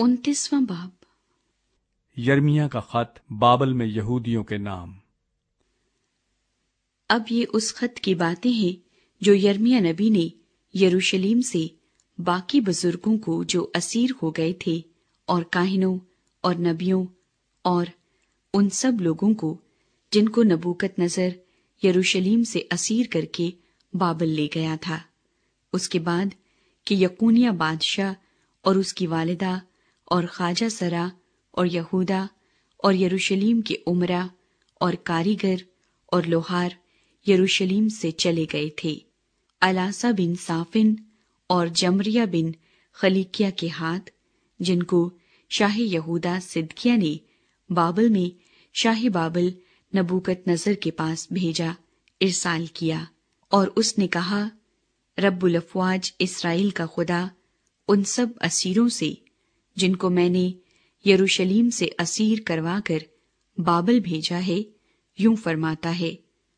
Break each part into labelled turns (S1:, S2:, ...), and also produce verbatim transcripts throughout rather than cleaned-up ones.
S1: انتیسواں باب۔
S2: یرمیہ کا خط بابل میں یہودیوں کے نام۔
S1: اب یہ اس خط کی باتیں ہیں جو یرمیہ نبی نے یروشلم سے باقی بزرگوں کو جو اسیر ہو گئے تھے، اور کاہنوں اور نبیوں اور ان سب لوگوں کو جن کو نبوکت نظر یروشلم سے اسیر کر کے بابل لے گیا تھا، اس کے بعد کہ یکونیہ بادشاہ اور اس کی والدہ اور خواجہ سرا اور یہودا اور یروشلم کے عمرا اور کاریگر اور لوہار یروشلم سے چلے گئے تھے۔ الاسا بن صافن اور جمریہ بن خلیقیہ کے ہاتھ، جن کو شاہ یہودا صدقیہ نے بابل میں شاہ بابل نبوکت نظر کے پاس بھیجا، ارسال کیا، اور اس نے کہا، رب الافواج اسرائیل کا خدا ان سب اسیروں سے جن کو میں نے یروشلم سے اسیر کروا کر بابل بھیجا ہے، یوں فرماتا ہے،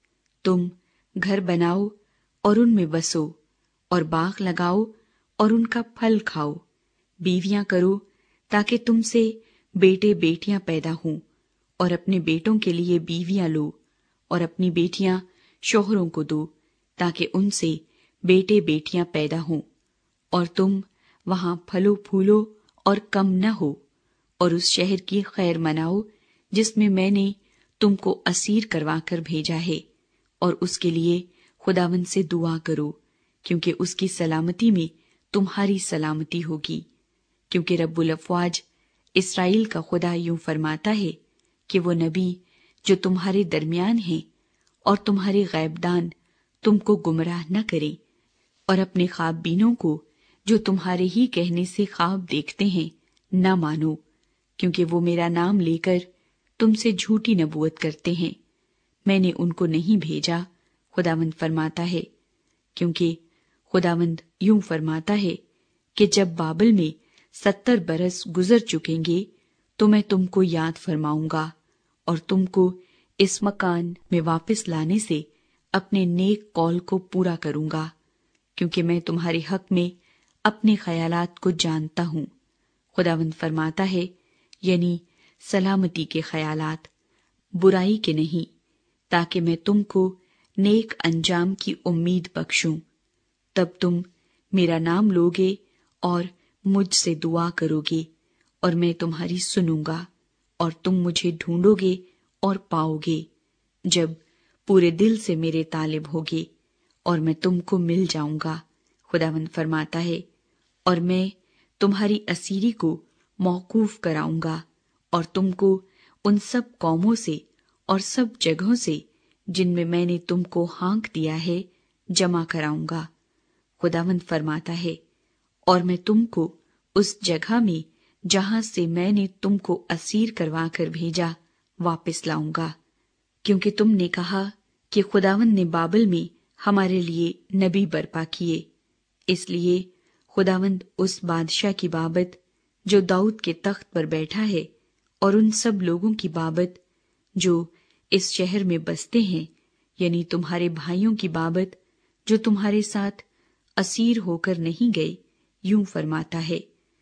S1: تم گھر بناؤ اور ان میں بسو، اور باغ لگاؤ اور ان کا پھل کھاؤ، بیویاں کرو تاکہ تم سے بیٹے بیٹیاں پیدا ہوں، اور اپنے بیٹوں کے لیے بیویاں لو، اور اپنی بیٹیاں شوہروں کو دو تاکہ ان سے بیٹے بیٹیاں پیدا ہوں، اور تم وہاں پھلو پھولو اور کم نہ ہو، اور اس شہر کی خیر مناؤ جس میں میں نے تم کو اسیر کروا کر بھیجا ہے، اور اس کے لیے خداوند سے دعا کرو، کیونکہ اس کی سلامتی میں تمہاری سلامتی ہوگی، کیونکہ رب الافواج اسرائیل کا خدا یوں فرماتا ہے کہ وہ نبی جو تمہارے درمیان ہیں اور تمہارے غیب دان تم کو گمراہ نہ کرے، اور اپنے خواب بینوں کو جو تمہارے ہی کہنے سے خواب دیکھتے ہیں نہ مانو، کیونکہ وہ میرا نام لے کر تم سے جھوٹی نبوت کرتے ہیں۔ میں نے ان کو نہیں بھیجا، خداوند فرماتا ہے، کیونکہ خداوند یوں فرماتا ہے کہ جب بابل میں ستر برس گزر چکیں گے تو میں تم کو یاد فرماؤں گا، اور تم کو اس مکان میں واپس لانے سے اپنے نیک قول کو پورا کروں گا، کیونکہ میں تمہارے حق میں اپنے خیالات کو جانتا ہوں، خداوند فرماتا ہے، یعنی سلامتی کے خیالات، برائی کے نہیں، تاکہ میں تم کو نیک انجام کی امید بخشوں۔ تب تم میرا نام لوگے اور مجھ سے دعا کرو گے، اور میں تمہاری سنوں گا، اور تم مجھے ڈھونڈو گے اور پاؤ گے، جب پورے دل سے میرے طالب ہوگے، اور میں تم کو مل جاؤں گا، خداوند فرماتا ہے، اور میں تمہاری اسیری کو موقوف کراؤں گا، اور تم کو ان سب قوموں سے اور سب جگہوں سے جن میں میں نے تم کو ہانک دیا ہے جمع کراؤں گا، خداوند فرماتا ہے، اور میں تم کو اس جگہ میں جہاں سے میں نے تم کو اسیر کروا کر بھیجا واپس لاؤں گا، کیونکہ تم نے کہا کہ خداوند نے بابل میں ہمارے لیے نبی برپا کیے، اس لیے خداوند اس بادشاہ کی بابت جو داؤد کے تخت پر بیٹھا ہے، اور ان سب لوگوں کی بابت جو اس شہر میں بستے ہیں، یعنی تمہارے بھائیوں کی بابت جو تمہارے ساتھ اسیر ہو کر نہیں گئے، یوں فرماتا ہے،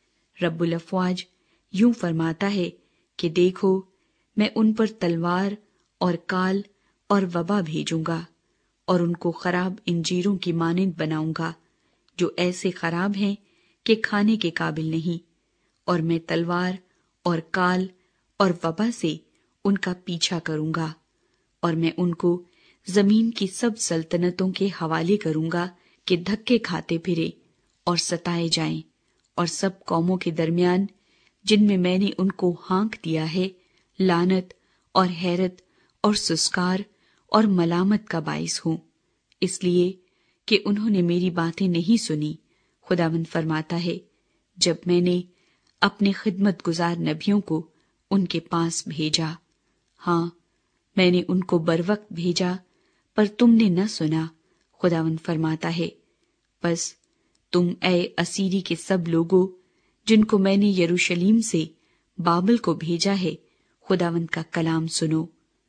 S1: رب الافواج یوں فرماتا ہے کہ دیکھو، میں ان پر تلوار اور کال اور وبا بھیجوں گا، اور ان کو خراب انجیروں کی مانند بناؤں گا جو ایسے خراب ہیں کہ کھانے کے قابل نہیں، اور میں تلوار اور کال اور وبا سے ان کا پیچھا کروں گا، اور میں ان کو زمین کی سب سلطنتوں کے حوالے کروں گا کہ دھکے کھاتے پھرے اور ستائے جائیں، اور سب قوموں کے درمیان جن میں میں نے ان کو ہانک دیا ہے لعنت اور حیرت اور سسکار اور ملامت کا باعث ہوں، اس لیے کہ انہوں نے میری باتیں نہیں سنی، خداوند فرماتا ہے، جب میں نے اپنے خدمت گزار نبیوں کو ان کے پاس بھیجا، ہاں میں نے ان کو بروقت بھیجا، پر تم نے نہ سنا، خداوند فرماتا ہے، بس تم اے اسیری کے سب لوگوں جن کو میں نے یروشلم سے بابل کو بھیجا ہے، خداوند کا کلام سنو۔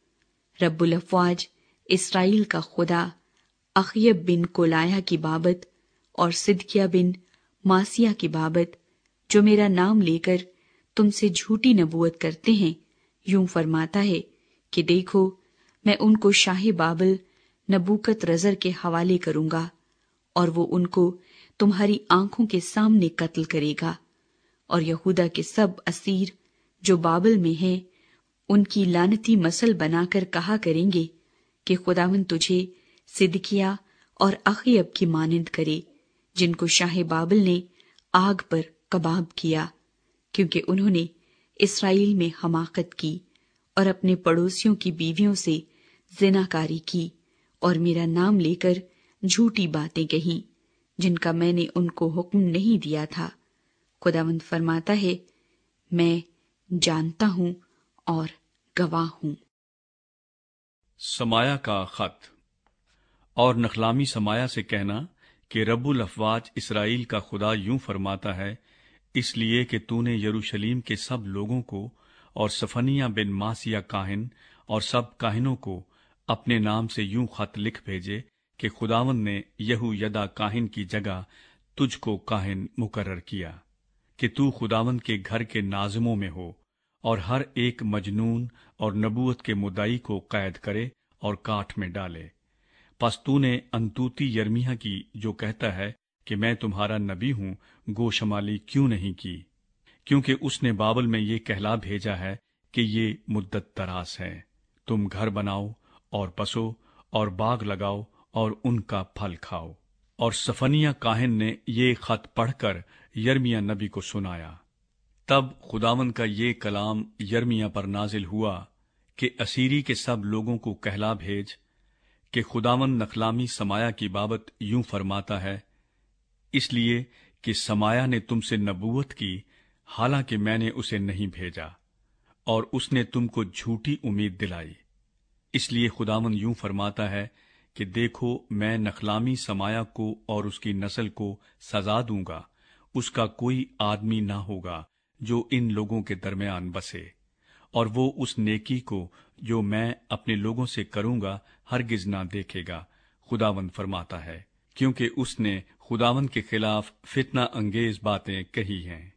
S1: رب الافواج اسرائیل کا خدا اخیب بن کولایا کی بابت اور صدقیہ بن ماسیہ کی بابت جو میرا نام لے کر تم سے جھوٹی نبوت کرتے ہیں، یوں فرماتا ہے کہ دیکھو میں ان کو شاہ بابل نبوکت رزر کے حوالے کروں گا، اور وہ ان کو تمہاری آنکھوں کے سامنے قتل کرے گا، اور یہودا کے سب اسیر جو بابل میں ہیں ان کی لعنتی مثل بنا کر کہا کریں گے کہ خداوند تجھے صدقیہ اور اخیب کی مانند کرے، جن کو شاہ بابل نے آگ پر کباب کیا، کیونکہ انہوں نے اسرائیل میں حماقت کی اور اپنے پڑوسیوں کی بیویوں سے زناکاری کی اور میرا نام لے کر جھوٹی باتیں کہیں جن کا میں نے ان کو حکم نہیں دیا تھا۔ خداوند فرماتا ہے، میں جانتا ہوں اور گواہ ہوں۔
S2: سمایا کا خط۔ اور نخلامی سمایا سے کہنا کہ رب الافواج اسرائیل کا خدا یوں فرماتا ہے، اس لیے کہ تو نے یروشلیم کے سب لوگوں کو اور صفنیہ بن ماسیہ کاہن اور سب کاہنوں کو اپنے نام سے یوں خط لکھ بھیجے کہ خداوند نے یہویدا کاہن کی جگہ تجھ کو کاہن مقرر کیا کہ تو خداوند کے گھر کے ناظموں میں ہو اور ہر ایک مجنون اور نبوت کے مدعی کو قید کرے اور کاٹ میں ڈالے۔ پس تو نے انتوتی یرمیہ کی جو کہتا ہے کہ میں تمہارا نبی ہوں گوشمالی کیوں نہیں کی؟ کیونکہ اس نے بابل میں یہ کہلا بھیجا ہے کہ یہ مدت دراز ہے، تم گھر بناؤ اور بسو اور باغ لگاؤ اور ان کا پھل کھاؤ۔ اور صفنیہ کاہن نے یہ خط پڑھ کر یرمیہ نبی کو سنایا۔ تب خداوند کا یہ کلام یرمیہ پر نازل ہوا کہ اسیری کے سب لوگوں کو کہلا بھیج کہ خداوند نخلامی سمایا کی بابت یوں فرماتا ہے، اس لیے کہ سمایا نے تم سے نبوت کی حالانکہ میں نے اسے نہیں بھیجا، اور اس نے تم کو جھوٹی امید دلائی۔ اس لیے خداوند یوں فرماتا ہے کہ دیکھو میں نخلامی سمایا کو اور اس کی نسل کو سزا دوں گا، اس کا کوئی آدمی نہ ہوگا جو ان لوگوں کے درمیان بسے، اور وہ اس نیکی کو جو میں اپنے لوگوں سے کروں گا ہرگز نہ دیکھے گا، خداوند فرماتا ہے، کیونکہ اس نے خداوند کے خلاف فتنہ انگیز باتیں کہی ہیں۔